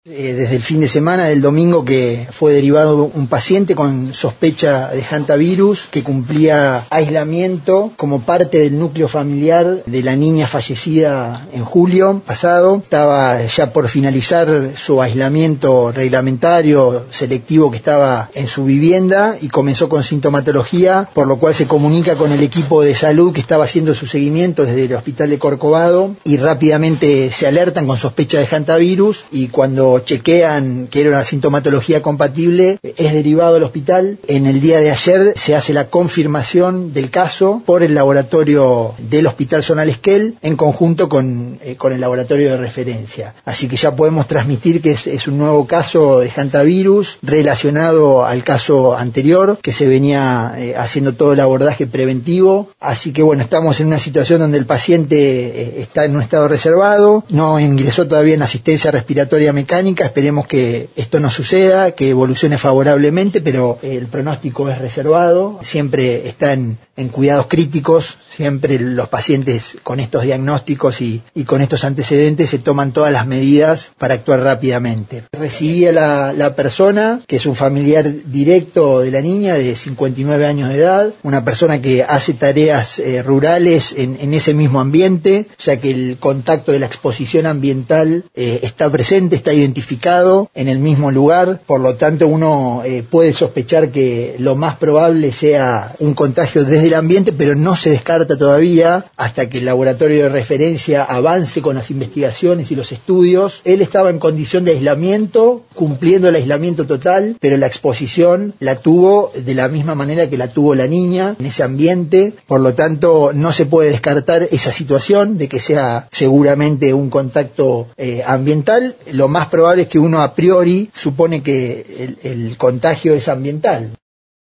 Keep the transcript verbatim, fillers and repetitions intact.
Eh, desde el fin de semana del domingo que fue derivado un paciente con sospecha de hantavirus que cumplía aislamiento como parte del núcleo familiar de la niña fallecida en julio pasado. Estaba ya por finalizar su aislamiento reglamentario selectivo que estaba en su vivienda y comenzó con sintomatología, por lo cual se comunica con el equipo de salud que estaba haciendo su seguimiento desde el hospital de Corcovado y rápidamente se alertan con sospecha de hantavirus, y cuando chequean que era una sintomatología compatible, es derivado al hospital. En el día de ayer se hace la confirmación del caso por el laboratorio del Hospital Zonal Esquel en conjunto con, eh, con el laboratorio de referencia. Así que ya podemos transmitir que es, es un nuevo caso de hantavirus relacionado al caso anterior, que se venía eh, haciendo todo el abordaje preventivo. Así que bueno, estamos en una situación donde el paciente eh, está en un estado reservado, no ingresó todavía en asistencia respiratoria mecánica. Esperemos que esto no suceda, que evolucione favorablemente, pero el pronóstico es reservado. Siempre está en, en cuidados críticos, siempre los pacientes con estos diagnósticos y, y con estos antecedentes se toman todas las medidas para actuar rápidamente. Recibía la, la persona, que es un familiar directo de la niña de cincuenta y nueve años de edad, una persona que hace tareas eh, rurales en, en ese mismo ambiente, ya que el contacto de la exposición ambiental eh, está presente, está identificado en el mismo lugar, por lo tanto uno eh, puede sospechar que lo más probable sea un contagio desde el ambiente, pero no se descarta todavía hasta que el laboratorio de referencia avance con las investigaciones y los estudios. Él estaba en condición de aislamiento, cumpliendo el aislamiento total, pero la exposición la tuvo de la misma manera que la tuvo la niña en ese ambiente, por lo tanto no se puede descartar esa situación de que sea seguramente un contacto eh, ambiental. Lo más probable es que uno a priori supone que el, el contagio es ambiental.